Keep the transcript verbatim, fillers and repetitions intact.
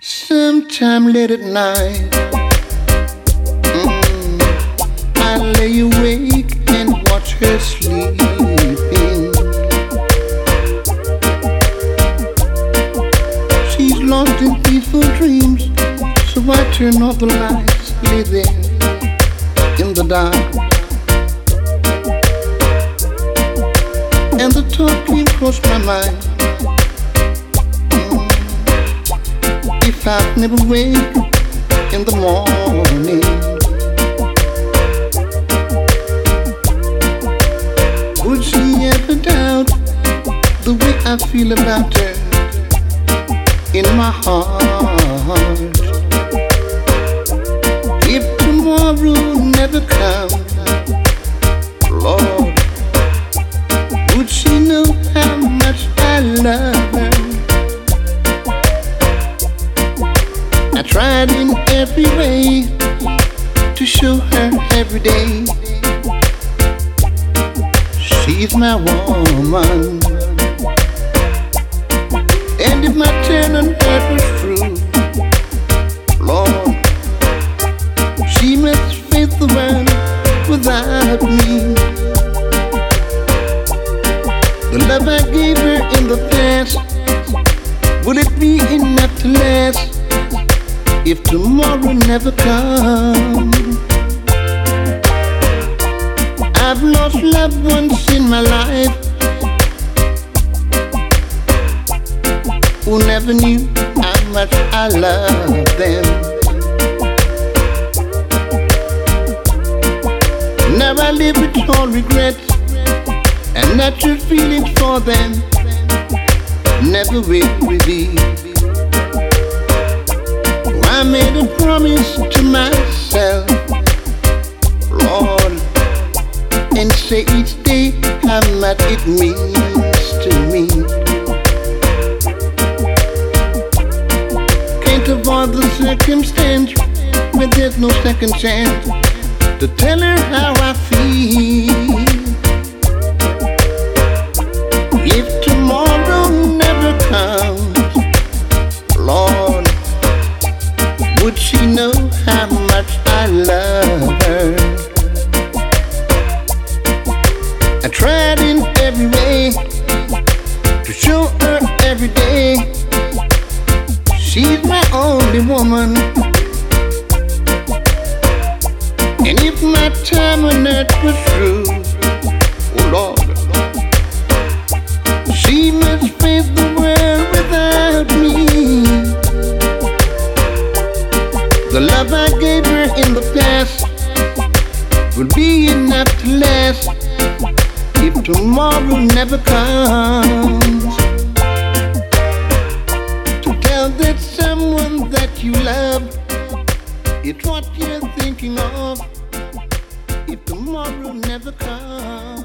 Sometime late at night, mm, I lay awake and watch her sleeping. She's lost in peaceful dreams, so I turn off the lights, lay there in the dark. And the thought came across my mind, if I'd never wake in the morning, would she ever doubt the way I feel about her in my heart? If tomorrow never comes, Lord, would she know how much I love her? I tried in every way to show her every day she's my woman. And if my turn on her was true, Lord, she must face the world without me. The love I gave her in the past, will it be enough to last if tomorrow never comes? I've lost loved ones in my life who never knew how much I loved them. Now I live with all regrets, and natural feelings for them never will reveal. I made a promise to myself, Lord, and say each day how much it means to me. Can't avoid the circumstance where there's no second chance to tell her how I feel. If tomorrow never comes, Lord, would she know how much I love her? I tried in every way to show her every day she's my only woman. And if my time on earth was through, oh Lord, she must face the world without me. The love I gave her in the past will be enough to last if tomorrow never comes. To tell that someone that you love it's what you're thinking of if tomorrow never comes.